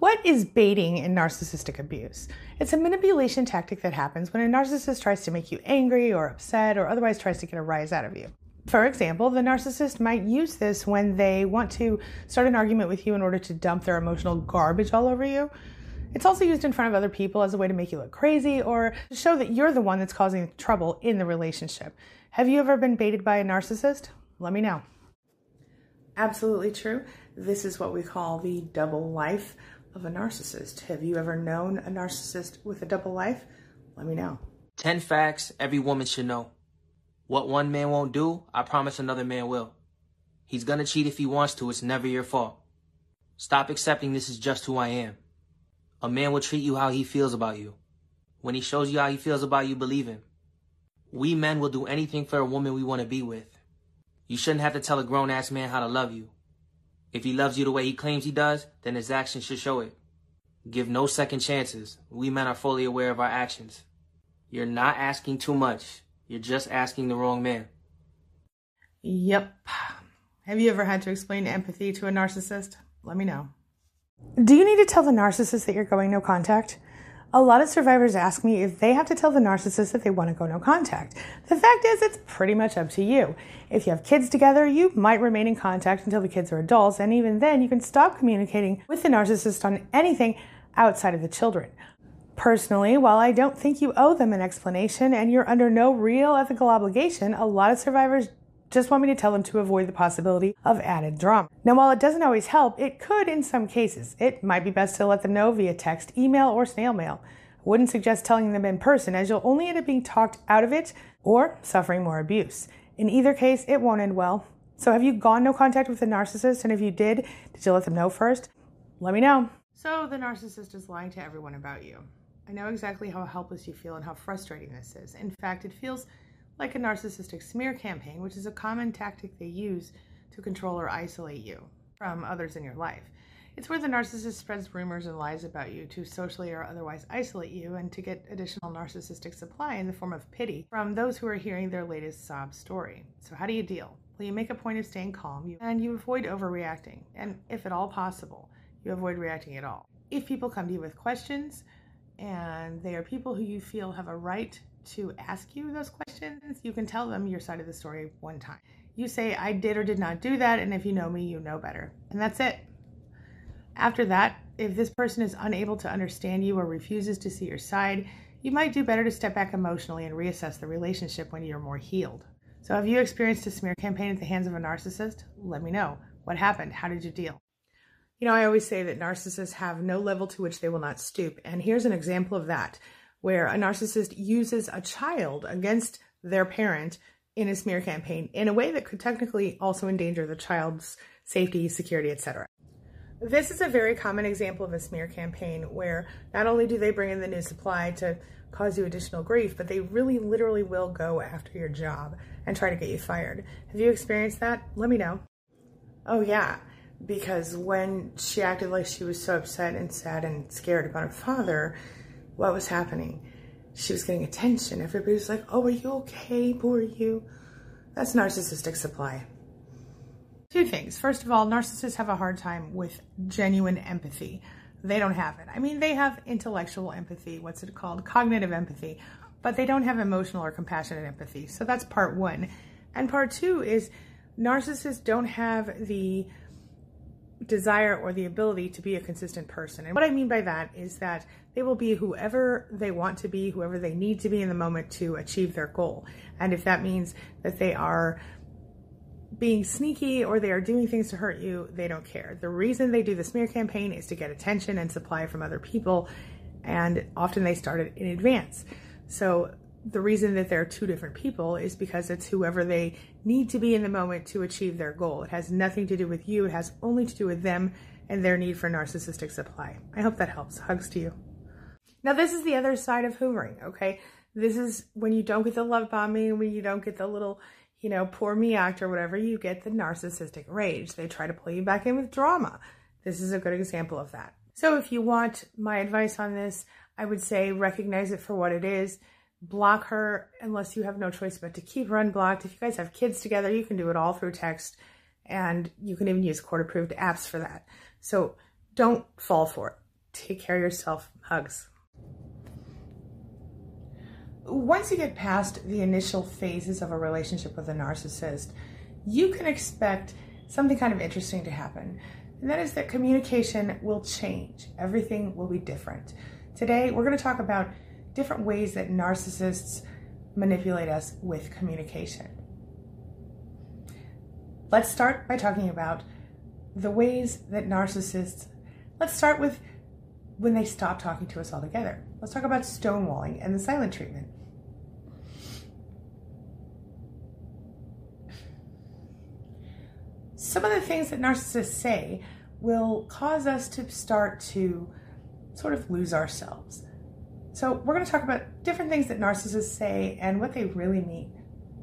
What is baiting in narcissistic abuse? It's a manipulation tactic that happens when a narcissist tries to make you angry or upset or otherwise tries to get a rise out of you. For example, the narcissist might use this when they want to start an argument with you in order to dump their emotional garbage all over you. It's also used in front of other people as a way to make you look crazy or to show that you're the one that's causing trouble in the relationship. Have you ever been baited by a narcissist? Let me know. Absolutely true. This is what we call the double life of a narcissist. Have you ever known a narcissist with a double life? Let me know. 10 facts every woman should know. What one man won't do, I promise another man will. He's gonna cheat if he wants to, it's never your fault. Stop accepting this is just who I am. A man will treat you how he feels about you. When he shows you how he feels about you, believe him. We men will do anything for a woman we want to be with. You shouldn't have to tell a grown-ass man how to love you. If he loves you the way he claims he does, then his actions should show it. Give no second chances. We men are fully aware of our actions. You're not asking too much. You're just asking the wrong man. Yep. Have you ever had to explain empathy to a narcissist? Let me know. Do you need to tell the narcissist that you're going no contact? A lot of survivors ask me if they have to tell the narcissist that they want to go no contact. The fact is, it's pretty much up to you. If you have kids together, you might remain in contact until the kids are adults, and even then, you can stop communicating with the narcissist on anything outside of the children. Personally, while I don't think you owe them an explanation and you're under no real ethical obligation, a lot of survivors just want me to tell them to avoid the possibility of added drama. Now, while it doesn't always help, it could in some cases. It might be best to let them know via text, email, or snail mail. I wouldn't suggest telling them in person, as you'll only end up being talked out of it or suffering more abuse. In either case, it won't end well. So have you gone no contact with a narcissist? And if you did you let them know first? Let me know. So the narcissist is lying to everyone about you. I know exactly how helpless you feel and how frustrating this is. In fact, it feels like a narcissistic smear campaign, which is a common tactic they use to control or isolate you from others in your life. It's where the narcissist spreads rumors and lies about you to socially or otherwise isolate you and to get additional narcissistic supply in the form of pity from those who are hearing their latest sob story. So how do you deal? Well, you make a point of staying calm and you avoid overreacting. And if at all possible, you avoid reacting at all. If people come to you with questions and they are people who you feel have a right to ask you those questions, you can tell them your side of the story one time. You say, I did or did not do that, and if you know me, you know better. And that's it. After that, if this person is unable to understand you or refuses to see your side, you might do better to step back emotionally and reassess the relationship when you're more healed. So have you experienced a smear campaign at the hands of a narcissist? Let me know. What happened? How did you deal? You know, I always say that narcissists have no level to which they will not stoop. And here's an example of that, where a narcissist uses a child against their parent in a smear campaign in a way that could technically also endanger the child's safety, security, etc. This is a very common example of a smear campaign where not only do they bring in the new supply to cause you additional grief, but they really literally will go after your job and try to get you fired. Have you experienced that? Let me know. Oh yeah, because when she acted like she was so upset and sad and scared about her father, what was happening? She was getting attention. Everybody was like, oh, are you okay? Poor you. That's narcissistic supply. Two things. First of all, narcissists have a hard time with genuine empathy. They don't have it. I mean, they have intellectual empathy. What's it called? Cognitive empathy. But they don't have emotional or compassionate empathy. So that's part one. And part two is narcissists don't have the desire or the ability to be a consistent person. And what I mean by that is that they will be whoever they want to be, whoever they need to be in the moment to achieve their goal. And if that means that they are being sneaky or they are doing things to hurt you, they don't care. The reason they do the smear campaign is to get attention and supply from other people, and often they start it in advance. So the reason that they're two different people is because it's whoever they need to be in the moment to achieve their goal. It has nothing to do with you. It has only to do with them and their need for narcissistic supply. I hope that helps. Hugs to you. Now, this is the other side of hoovering, okay? This is when you don't get the love bombing, when you don't get the little, poor me act or whatever, you get the narcissistic rage. They try to pull you back in with drama. This is a good example of that. So if you want my advice on this, I would say recognize it for what it is. Block her unless you have no choice but to keep her unblocked. If you guys have kids together, you can do it all through text, and you can even use court-approved apps for that. So don't fall for it. Take care of yourself. Hugs. Once you get past the initial phases of a relationship with a narcissist, you can expect something kind of interesting to happen. And that is that communication will change. Everything will be different. Today, we're going to talk about different ways that narcissists manipulate us with communication. Let's start by talking about the ways that narcissists, let's start with when they stop talking to us altogether. Let's talk about stonewalling and the silent treatment. Some of the things that narcissists say will cause us to start to sort of lose ourselves. So we're going to talk about different things that narcissists say and what they really mean.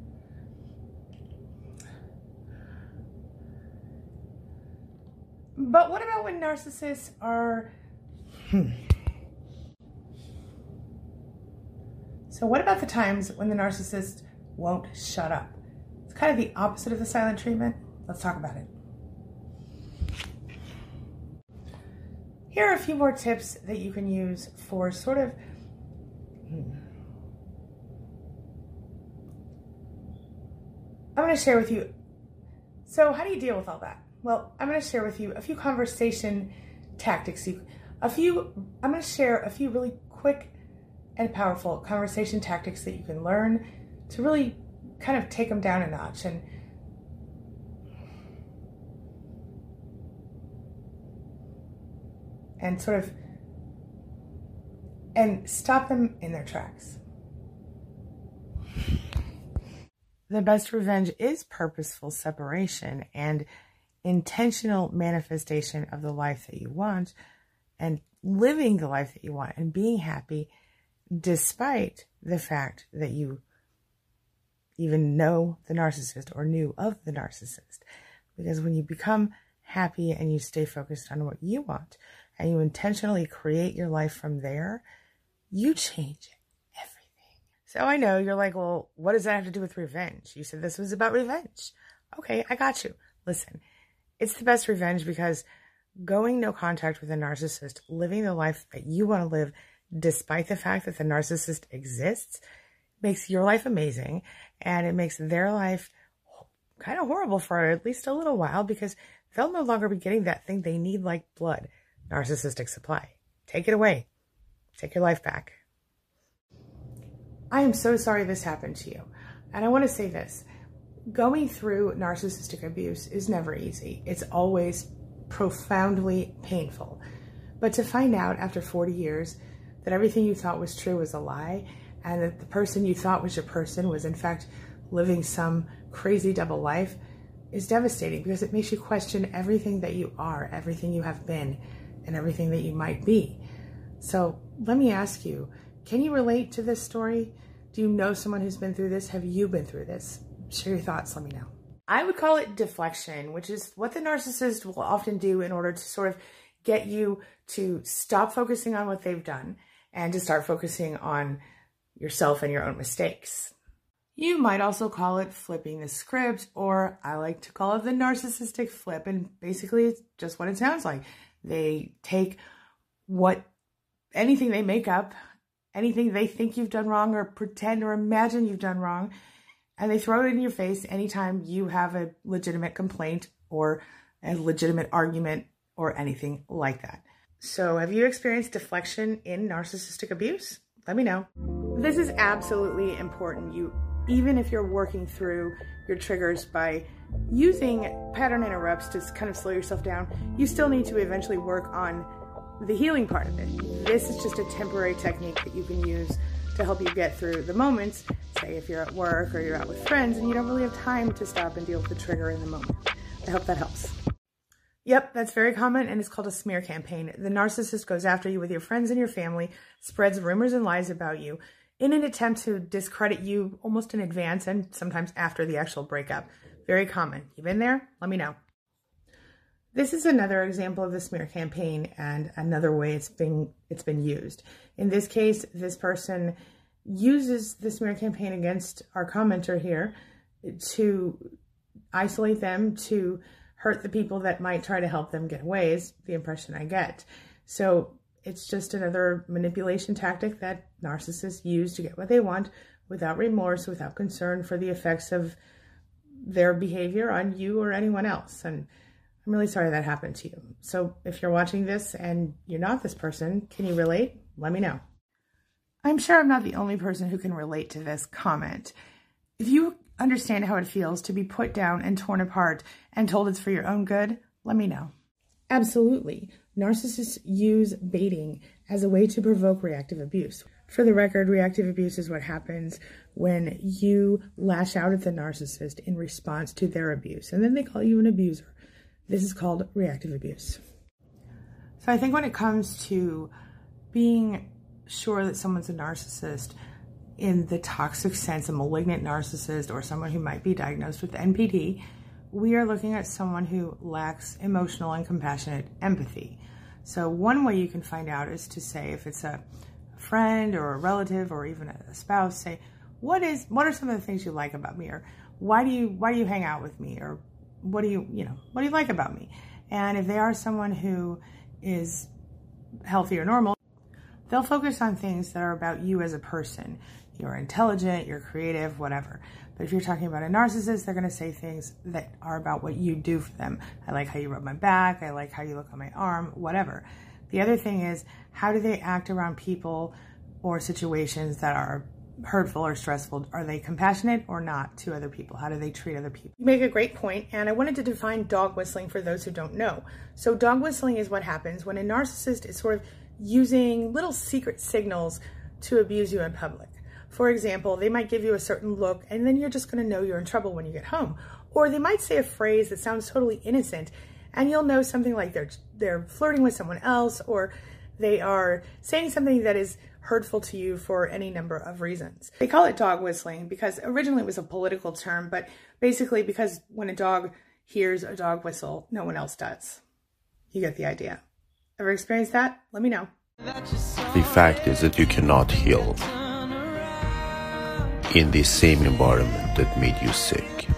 But what about when narcissists are... So what about the times when the narcissist won't shut up? It's kind of the opposite of the silent treatment. Let's talk about it. Here are a few more tips that you can use for sort of I'm going to share with you. So how do you deal with all that? Well, I'm going to share with you a few conversation tactics. I'm going to share a few really quick and powerful conversation tactics that you can learn to really kind of take them down a notch and sort of and stop them in their tracks. The best revenge is purposeful separation and intentional manifestation of the life that you want and living the life that you want and being happy despite the fact that you even know the narcissist or knew of the narcissist. Because when you become happy and you stay focused on what you want and you intentionally create your life from there, you change everything. So I know you're like, well, what does that have to do with revenge? You said this was about revenge. Okay, I got you. Listen, it's the best revenge because going no contact with a narcissist, living the life that you want to live despite the fact that the narcissist exists, makes your life amazing and it makes their life kind of horrible for at least a little while because they'll no longer be getting that thing they need like blood, narcissistic supply. Take it away. Take your life back. I am so sorry this happened to you. And I want to say this. Going through narcissistic abuse is never easy. It's always profoundly painful. But to find out after 40 years that everything you thought was true was a lie, and that the person you thought was your person was in fact living some crazy double life is devastating because it makes you question everything that you are, everything you have been, and everything that you might be. So let me ask you, can you relate to this story? Do you know someone who's been through this? Have you been through this? Share your thoughts, let me know. I would call it deflection, which is what the narcissist will often do in order to sort of get you to stop focusing on what they've done and to start focusing on yourself and your own mistakes. You might also call it flipping the script, or I like to call it the narcissistic flip, and basically it's just what it sounds like. They take anything they make up, anything they think you've done wrong or pretend or imagine you've done wrong, and they throw it in your face anytime you have a legitimate complaint or a legitimate argument or anything like that. So have you experienced deflection in narcissistic abuse? Let me know. This is absolutely important. Even if you're working through your triggers by using pattern interrupts to kind of slow yourself down, you still need to eventually work on the healing part of it. This is just a temporary technique that you can use to help you get through the moments, say if you're at work or you're out with friends and you don't really have time to stop and deal with the trigger in the moment. I hope that helps. Yep, that's very common and it's called a smear campaign. The narcissist goes after you with your friends and your family, spreads rumors and lies about you in an attempt to discredit you almost in advance and sometimes after the actual breakup. Very common. You been there? Let me know. This is another example of the smear campaign and another way it's been used. In this case, this person uses the smear campaign against our commenter here to isolate them, to hurt the people that might try to help them get away, is the impression I get. So It's just another manipulation tactic that narcissists use to get what they want without remorse, without concern for the effects of their behavior on you or anyone else. And I'm really sorry that happened to you. So if you're watching this and you're not this person, can you relate? Let me know. I'm sure I'm not the only person who can relate to this comment. If you understand how it feels to be put down and torn apart and told it's for your own good, let me know. Absolutely. Narcissists use baiting as a way to provoke reactive abuse. For the record, reactive abuse is what happens when you lash out at the narcissist in response to their abuse, and then they call you an abuser. This is called reactive abuse. So I think when it comes to being sure that someone's a narcissist in the toxic sense, a malignant narcissist or someone who might be diagnosed with NPD, we are looking at someone who lacks emotional and compassionate empathy. So one way you can find out is to say, if it's a friend or a relative or even a spouse, say, what are some of the things you like about me? Or why do you hang out with me? Or what do you like about me? And if they are someone who is healthy or normal, they'll focus on things that are about you as a person. You're intelligent, you're creative, whatever. But if you're talking about a narcissist, they're going to say things that are about what you do for them. I like how you rub my back. I like how you look on my arm, whatever. The other thing is, how do they act around people or situations that are hurtful or stressful? Are they compassionate or not to other people? How do they treat other people? You make a great point, and I wanted to define dog whistling for those who don't know. So dog whistling is what happens when a narcissist is sort of using little secret signals to abuse you in public. For example, they might give you a certain look, and then you're just going to know you're in trouble when you get home. Or they might say a phrase that sounds totally innocent, and you'll know something like they're flirting with someone else, or they are saying something that is hurtful to you for any number of reasons. They call it dog whistling because originally it was a political term, but basically because when a dog hears a dog whistle, no one else does. You get the idea. Ever experienced that? Let me know. The fact is that you cannot heal in the same environment that made you sick.